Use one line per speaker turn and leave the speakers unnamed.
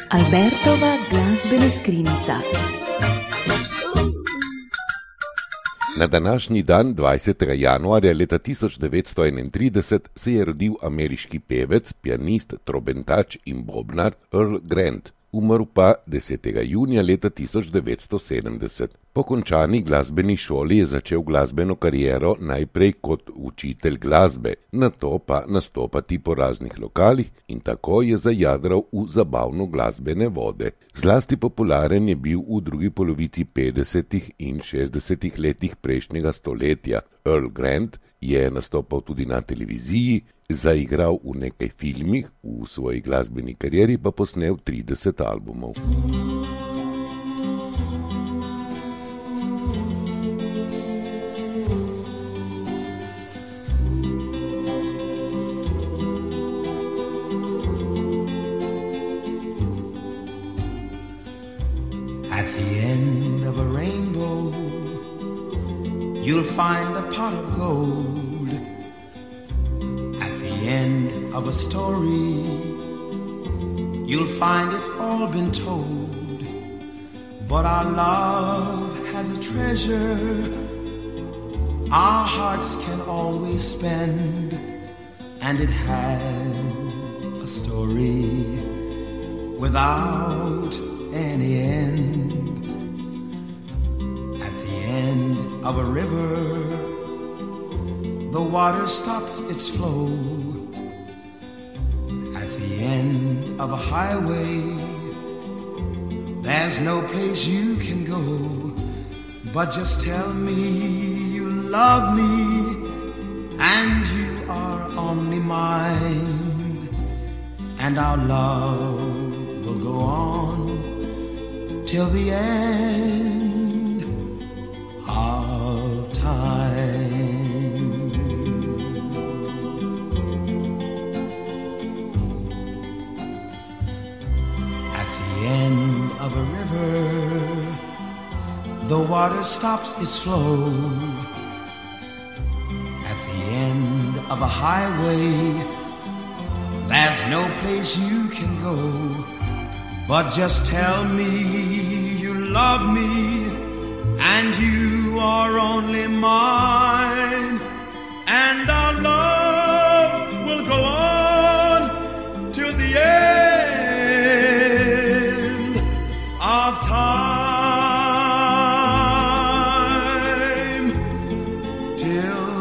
Albertova glasbena skrinjica.
Na današnji dan, 20. januarja leta 1931, se je rodil ameriški pevec, pianist, trobentač in bobnar Earl Grant, umrl pa 10. junija leta 1970. Po končani glasbeni šoli je začel glasbeno kariero najprej kot učitelj glasbe, nato pa nastopati po raznih lokalih in tako je zajadral v zabavno-glasbene vode. Zlasti popularen je bil v drugi polovici 50. in 60. letih prejšnjega stoletja. Earl Grant je nastopal tudi na televiziji, zaigral v nekaj filmih, v svoji glasbeni karieri pa posnel 30 albumov.
At the end of a rainbow, you'll find a pot of gold. At the end of a story, you'll find it's all been told. But our love has a treasure our hearts can always spend, and it has a story without any end. At the end of a river, the water stops its flow. At the end of a highway, there's no place you can go. But just tell me you love me, and you are only mine, and our love will go on till the end of time. At the end of a river, the water stops its flow. At the end of a highway, there's no place you can go. But just tell me you love me, and you are only mine, and our love will go on till the end of time, till